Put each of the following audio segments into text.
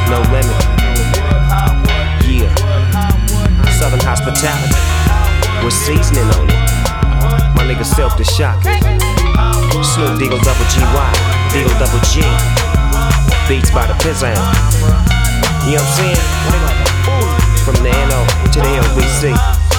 No limit. Yeah. Southern hospitality with seasoning on it. My nigga Silk the Shock. Snoop Deagle Double GY, Deagle Double G. Beats by the Pizzan. You know what I'm saying? From the NO to the LBC.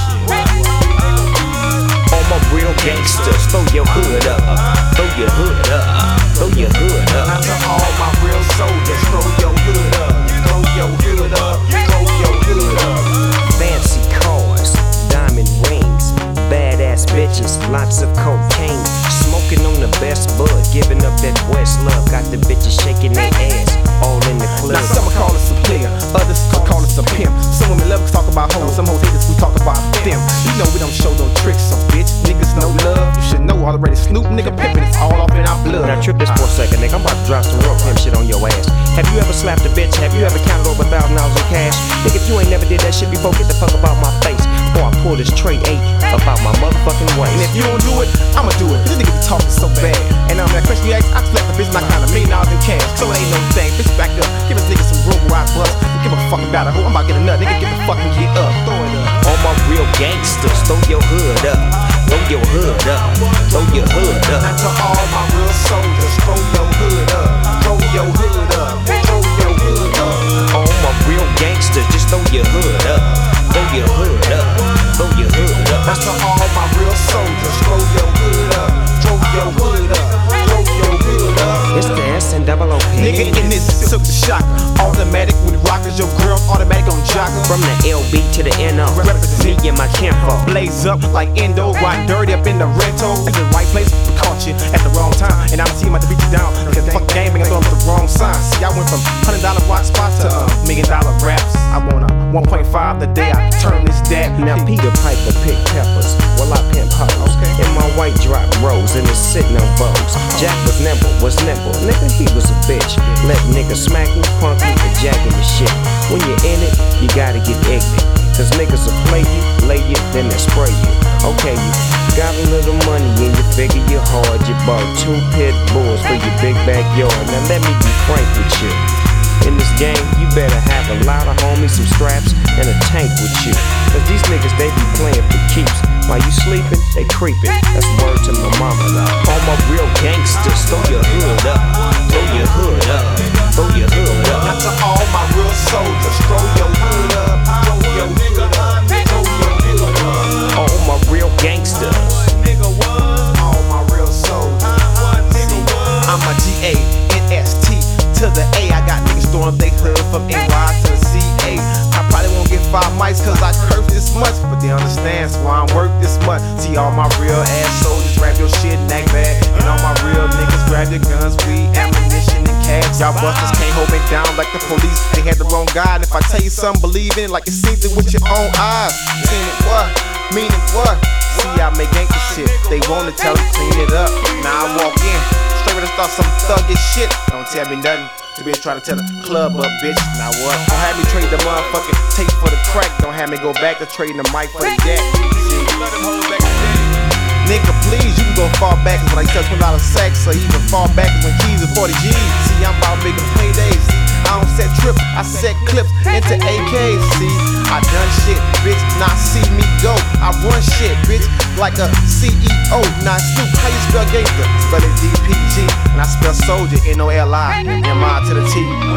All my real gangsters, throw your hood up. Throw your hood up. Throw your hood up. Now to all my real soldiers, throw your hood up. Throw your hood up. Throw your hood up. Fancy cars, diamond rings, badass bitches, lots of cocaine. Smoking on the best bud, giving up that West love. Got the bitches shaking their ass, all in the club. Now some call us a player, others call us a pimp. Some women love us talk about hoes, some hoes hate us, we talk about them. You know we don't show no tricks, so bitch, niggas no love. You should know already, Snoop nigga pimpin', it's all off in our blood. Now trip this for a second, nigga, I'm about to drop some real pimp shit on your ass. Have you ever slapped a bitch? Have you ever counted over $1,000 in cash? Nigga, if you ain't never did that shit before, get the fuck about my face before I pull this tray 8 about my motherfucking waist. And if you don't do it, I'ma do it. This nigga be talking so bad. And that question you ask, I slap the bitch like $1 million in cash. So it ain't no thing, bitch back up. Give us niggas some room where I bust. You give a fuck about a hoe, I'm about to get a nut. Nigga, get the fucking get up. Throw it up. All my real gangsters, throw your hood up. Throw your hood up. Throw your hood up. And to all my real soldiers, throw your hood up. Throw your hood up. Throw your hood up. All my real gangsters, just throw your hood up. Throw your hood up. Throw your hood up. And to all my real soldiers, throw your hood up. Throw your hood up. Throw your hood up. It's the SNOOP. Nigga in this Silk the Shock. Automatic with rockers, your girl automatic on joggers. From the LB to the NO, me and my kinfolk. Blaze up like Endo, ride dirty up in the rental. At the right place, we caught you at the wrong time. And I'm team about to beat you down. Cause the fuck game ain't throwing up the wrong sign. See, I went from $100 rock spots to $1 million raps. I want a 1.5 the day I turn this dad. Now Peter Piper pick peppers, while I pimp hoes. And my white drop rose and it's sitting on bows. Jack was nimble, nigga he was a bitch. Let niggas smack me, punk me, the jacking the shit. When you're in it, you gotta get ignorant. Cause niggas will play you, lay you, then they spray you. Okay, you got a little money and you figure you're hard. You bought 2 pit bulls for your big backyard. Now let me be frank with you. In this game, you better have a lot of homies, some straps, and a tank with you. Cause these niggas, they be playing for keeps. While you sleeping, they creeping. That's word to my mama. All my real gangsters, throw your hood up. Throw your hood up. Throw your hood up. Now to all my real soldiers, throw your hood up. Throw your hood up. Throw your hood up. All my real gangsters. All my real soldiers. I'm a GANST to the A. I got niggas throwing up they hood from NY to the CA. I probably won't get 5 mics cause I curse this much, but they understand so I'm worth this much. See all my real ass soldiers grab your shit and act bad. And all my real niggas grab your guns, weed, ammunition, and cash. Y'all busters can't hold me down like the police. They had the wrong guy, and if I tell you something, believe in it like you seen it with your own eyes. Seen it what? Meaning what? See, I make gangsta shit. They wanna tell me clean it up. Now I walk in, straight with a start some thuggish shit. Don't tell me nothing. To be trying to tell the club up, bitch. Now what? Don't have me trade the motherfucking tape for the crack. Don't have me go back to trading the mic for the jack. See, nigga, please, you can go far back as when I used to $20 sacks, or even far back as when keys was 40 G's. See, I'm about making paydays. I don't set trips, I set clips into AKs. See, I done shit, bitch. Now see me go. I run shit, bitch, like a CEO. Now Snoop, how you spell gangster? Spell it DPG, and I spell soldier, NOLI, MI to the T.